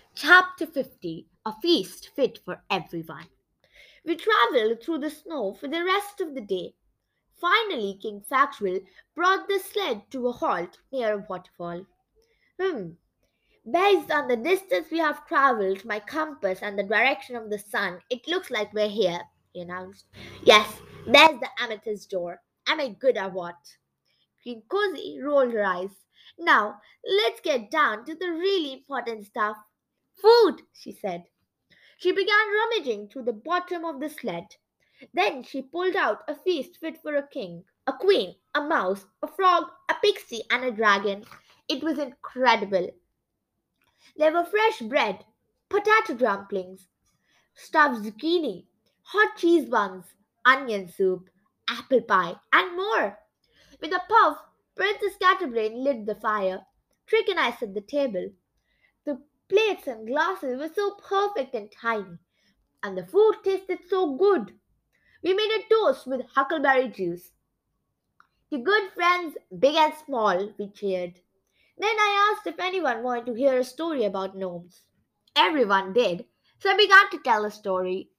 Chapter 50, A Feast Fit for Everyone. We traveled through the snow for the rest of the day. Finally, King Factual brought the sled to a halt near a waterfall. Hmm, Based on the distance we have traveled, my compass, and the direction of the sun, it looks like we're here, he announced. Yes, there's the amethyst door. Am I good at what? Queen Cozy rolled her eyes. Now, let's get down to the really important stuff. Food, she said. She began rummaging through the bottom of the sled. Then she pulled out a feast fit for a king, a queen, a mouse, a frog, a pixie, and a dragon. It was incredible. There were fresh bread, potato dumplings, stuffed zucchini, hot cheese buns, onion soup, apple pie, and more. With a puff, Princess Scatterbrain lit the fire. Trick and I set the table. The plates and glasses were so perfect and tiny, and the food tasted so good. We made a toast with huckleberry juice. To good friends, big and small, we cheered. Then I asked if anyone wanted to hear a story about gnomes. Everyone did, so I began to tell a story.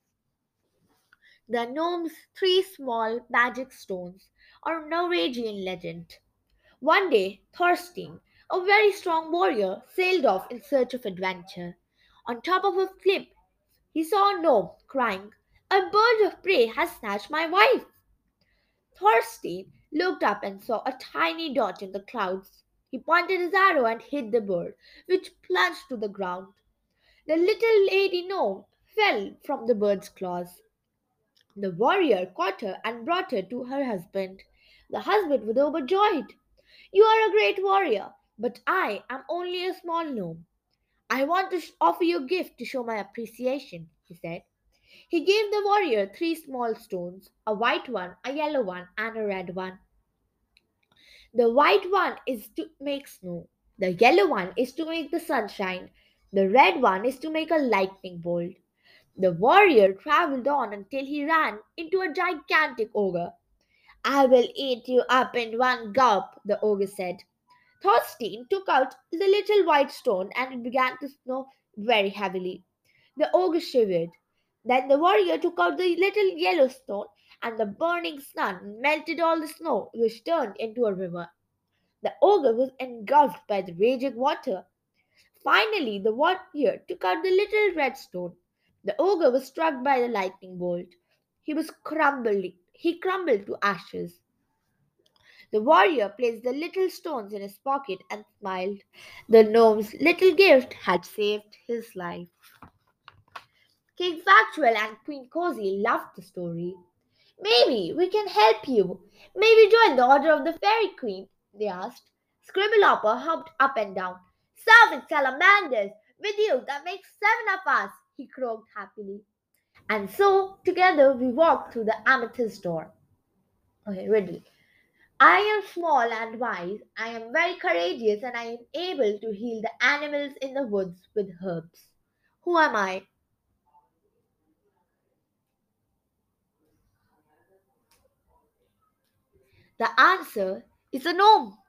The gnomes' three small magic stones, or Norwegian legend. One day, Thorstein, a very strong warrior, sailed off in search of adventure. On top of a cliff, he saw a gnome crying, "A bird of prey has snatched my wife!" Thorstein looked up and saw a tiny dot in the clouds. He pointed his arrow and hit the bird, which plunged to the ground. The little lady gnome fell from the bird's claws. The warrior caught her and brought her to her husband. The husband was overjoyed. "You are a great warrior, but I am only a small gnome. I want to offer you a gift to show my appreciation," he said. He gave the warrior three small stones, a white one, a yellow one, and a red one. The white one is to make snow. The yellow one is to make the sunshine. The red one is to make a lightning bolt. The warrior traveled on until he ran into a gigantic ogre. "I will eat you up in one gulp," the ogre said. Thorstein took out the little white stone and it began to snow very heavily. The ogre shivered. Then the warrior took out the little yellow stone and the burning sun melted all the snow, which turned into a river. The ogre was engulfed by the raging water. Finally, the warrior took out the little red stone. The ogre was struck by the lightning bolt. He crumbled to ashes. The warrior placed the little stones in his pocket and smiled. The gnome's little gift had saved his life. King Factual and Queen Cozy loved the story. "Maybe we can help you. Maybe join the Order of the Fairy Queen," they asked. Scribblepopper hopped up and down. "Seven salamanders! With you, that makes seven of us!" he croaked happily. And so, together, we walked through the amethyst door. Okay, riddle. I am small and wise. I am very courageous and I am able to heal the animals in the woods with herbs. Who am I? The answer is a gnome.